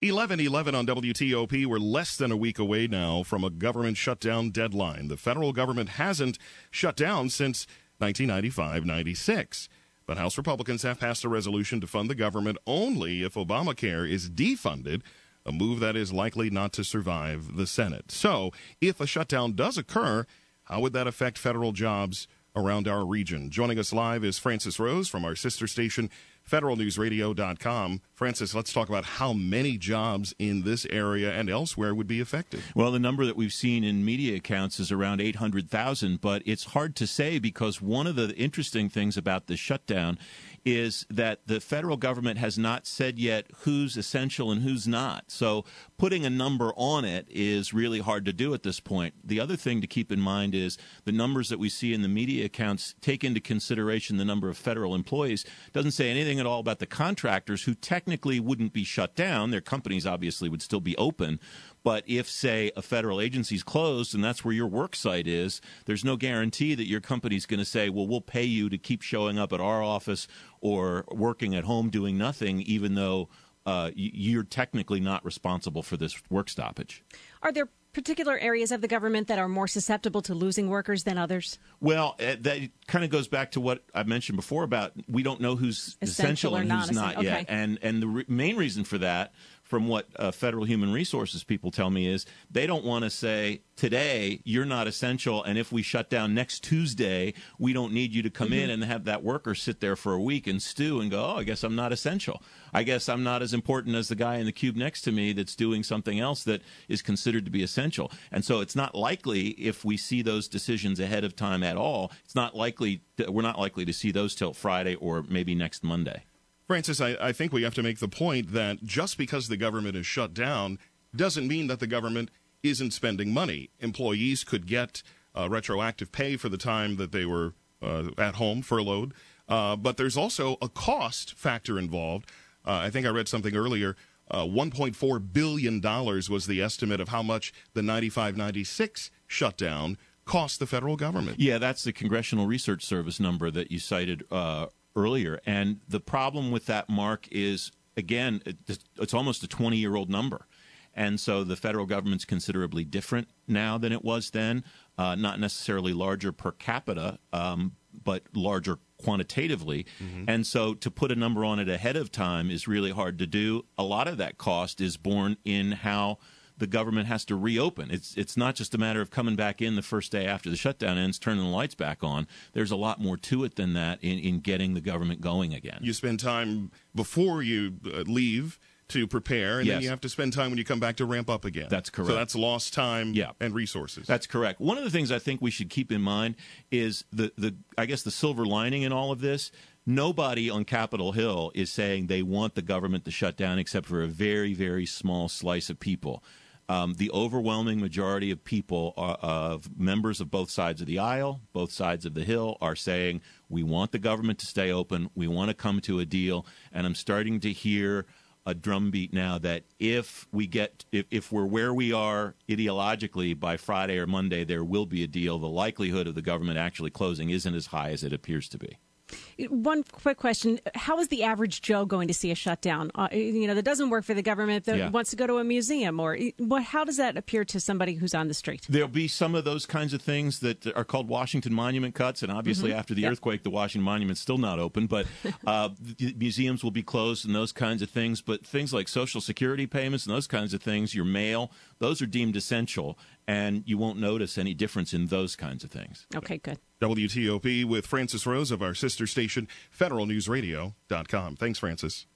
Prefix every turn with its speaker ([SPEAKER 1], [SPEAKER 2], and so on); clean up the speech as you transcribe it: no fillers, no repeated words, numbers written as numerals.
[SPEAKER 1] 11:11 on WTOP. We're less than a week away now from a government shutdown deadline. The federal government hasn't shut down since 1995-96. But House Republicans have passed a resolution to fund the government only if Obamacare is defunded, a move that is likely not to survive the Senate. So, if a shutdown does occur, how would that affect federal jobs around our region? Joining us live is Francis Rose from our sister station, federalnewsradio.com. Francis, let's talk about how many jobs in this area and elsewhere would be affected.
[SPEAKER 2] Well, the number that we've seen in media accounts is around 800,000, but it's hard to say because one of the interesting things about the shutdown is that the federal government has not said yet who's essential and who's not. So putting a number on it is really hard to do at this point. The other thing to keep in mind is the numbers that we see in the media accounts take into consideration the number of federal employees. Doesn't say anything at all about the contractors who technically wouldn't be shut down. Their companies obviously would still be open. But if, say, a federal agency's closed and that's where your work site is, there's no guarantee that your company's going to say, well, we'll pay you to keep showing up at our office or working at home doing nothing, even though you're technically not responsible for this work stoppage.
[SPEAKER 3] Are there particular areas of the government that are more susceptible to losing workers than others?
[SPEAKER 2] Well, that kind of goes back to what I mentioned before about we don't know who's essential and who's not yet. And the main reason for that, from what federal human resources people tell me, is they don't want to say, today, you're not essential, and if we shut down next Tuesday, we don't need you to come in and have that worker sit there for a week and stew and go, oh, I guess I'm not essential. I guess I'm not as important as the guy in the cube next to me that's doing something else that is considered to be essential. And so it's not likely, if we see those decisions ahead of time at all, we're not likely to see those till Friday or maybe next Monday.
[SPEAKER 1] Francis, I think we have to make the point that just because the government is shut down doesn't mean that the government isn't spending money. Employees could get retroactive pay for the time that they were at home, furloughed. But there's also a cost factor involved. I think I read something earlier. $1.4 billion was the estimate of how much the 95-96 shutdown cost the federal government.
[SPEAKER 2] Yeah, that's the Congressional Research Service number that you cited earlier. And the problem with that, Mark, is, again, it's almost a 20-year-old number. And so the federal government's considerably different now than it was then, not necessarily larger per capita, but larger quantitatively. And so to put a number on it ahead of time is really hard to do. A lot of that cost is borne in how the government has to reopen. It's not just a matter of coming back in the first day after the shutdown ends, turning the lights back on. There's a lot more to it than that in getting the government going again.
[SPEAKER 1] You spend time before you leave to prepare, and then you have to spend time when you come back to ramp up again.
[SPEAKER 2] That's correct.
[SPEAKER 1] So that's lost time and resources.
[SPEAKER 2] That's correct. One of the things I think we should keep in mind is I guess the silver lining in all of this. Nobody on Capitol Hill is saying they want the government to shut down except for a very, very small slice of people. The overwhelming majority of people, of members of both sides of the aisle, both sides of the Hill, are saying we want the government to stay open, we want to come to a deal, and I'm starting to hear a drumbeat now that if we're where we are ideologically by Friday or Monday, there will be a deal. The likelihood of the government actually closing isn't as high as it appears to be.
[SPEAKER 3] One quick question. How is the average Joe going to see a shutdown? That doesn't work for the government, that wants to go to a museum. Or how does that appear to somebody who's on the street?
[SPEAKER 2] There'll be some of those kinds of things that are called Washington Monument cuts. And obviously after the earthquake, the Washington Monument's still not open. But museums will be closed and those kinds of things. But things like Social Security payments and those kinds of things, your mail, those are deemed essential. And you won't notice any difference in those kinds of things.
[SPEAKER 3] Okay, good.
[SPEAKER 1] WTOP with Francis Rose of our sister station, federalnewsradio.com. Thanks, Francis.